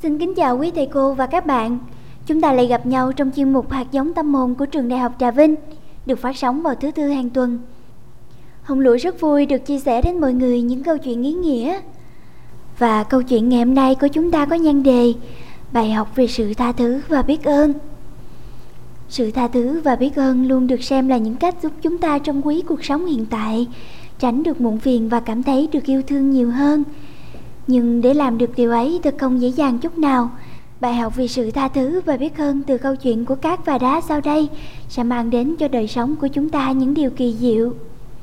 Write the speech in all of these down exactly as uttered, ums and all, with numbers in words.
Xin kính chào quý thầy cô và các bạn. Chúng ta lại gặp nhau trong chuyên mục Hạt giống tâm hồn của trường Đại học Trà Vinh, được phát sóng vào thứ tư hàng tuần. Hồng Lụa rất vui được chia sẻ đến mọi người những câu chuyện ý nghĩa. Và câu chuyện ngày hôm nay của chúng ta có nhan đề bài học về sự tha thứ và biết ơn. Sự tha thứ và biết ơn luôn được xem là những cách giúp chúng ta trân quý cuộc sống hiện tại, tránh được muộn phiền và cảm thấy được yêu thương nhiều hơn. Nhưng để làm được điều ấy thật không dễ dàng chút nào. Bài học về sự tha thứ và biết ơn từ câu chuyện của Cát và Đá sau đây sẽ mang đến cho đời sống của chúng ta những điều kỳ diệu.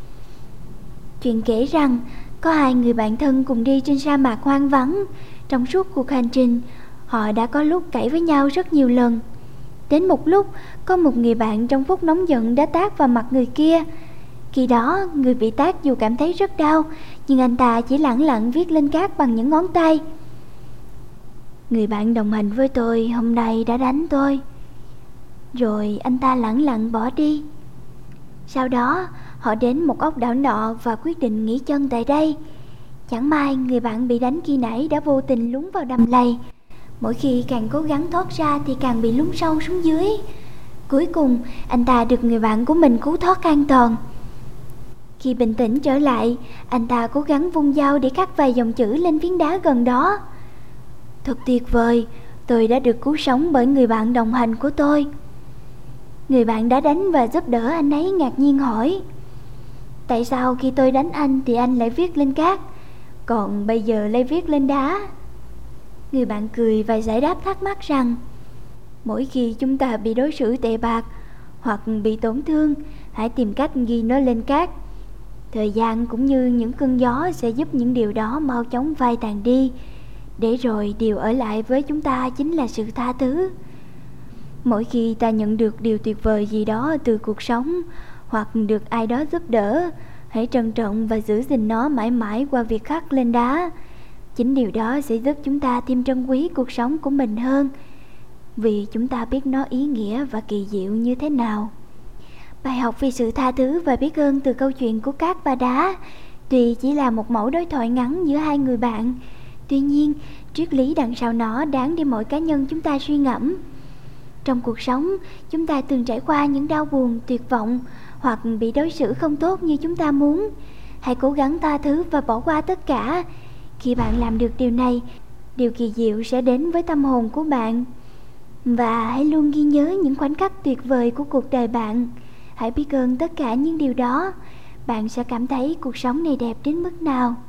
Chuyện kể rằng có hai người bạn thân cùng đi trên sa mạc hoang vắng. Trong suốt cuộc hành trình, họ đã có lúc cãi với nhau rất nhiều lần. Đến một lúc, có một người bạn trong phút nóng giận đã tát vào mặt người kia. Khi đó, người bị tát dù cảm thấy rất đau, nhưng anh ta chỉ lẳng lặng viết lên cát bằng những ngón tay: "Người bạn đồng hành với tôi hôm nay đã đánh tôi." Rồi anh ta lẳng lặng bỏ đi. Sau đó, họ đến một ốc đảo nọ và quyết định nghỉ chân tại đây. Chẳng may người bạn bị đánh khi nãy đã vô tình lún vào đầm lầy. Mỗi khi càng cố gắng thoát ra thì càng bị lún sâu xuống dưới. Cuối cùng, anh ta được người bạn của mình cứu thoát an toàn. Khi bình tĩnh trở lại, anh ta cố gắng vung dao để khắc vài dòng chữ lên phiến đá gần đó: "Thật tuyệt vời, tôi đã được cứu sống bởi người bạn đồng hành của tôi." Người bạn đã đánh và giúp đỡ anh ấy ngạc nhiên hỏi: "Tại sao khi tôi đánh anh thì anh lại viết lên cát, còn bây giờ lại viết lên đá?" Người bạn cười và giải đáp thắc mắc rằng mỗi khi chúng ta bị đối xử tệ bạc hoặc bị tổn thương, hãy tìm cách ghi nó lên cát. Thời gian cũng như những cơn gió sẽ giúp những điều đó mau chóng phai tàn đi, để rồi điều ở lại với chúng ta chính là sự tha thứ. Mỗi khi ta nhận được điều tuyệt vời gì đó từ cuộc sống hoặc được ai đó giúp đỡ, hãy trân trọng và giữ gìn nó mãi mãi qua việc khắc lên đá. Chính điều đó sẽ giúp chúng ta thêm trân quý cuộc sống của mình hơn, vì chúng ta biết nó ý nghĩa và kỳ diệu như thế nào. Bài học về sự tha thứ và biết ơn từ câu chuyện của Cát và Đá tuy chỉ là một mẫu đối thoại ngắn giữa hai người bạn, tuy nhiên triết lý đằng sau nó đáng để mỗi cá nhân chúng ta suy ngẫm. Trong cuộc sống, chúng ta thường trải qua những đau buồn, tuyệt vọng hoặc bị đối xử không tốt như chúng ta muốn. Hãy cố gắng tha thứ và bỏ qua tất cả. Khi bạn làm được điều này, điều kỳ diệu sẽ đến với tâm hồn của bạn. Và hãy luôn ghi nhớ những khoảnh khắc tuyệt vời của cuộc đời bạn. Hãy biết ơn tất cả những điều đó. Bạn sẽ cảm thấy cuộc sống này đẹp đến mức nào.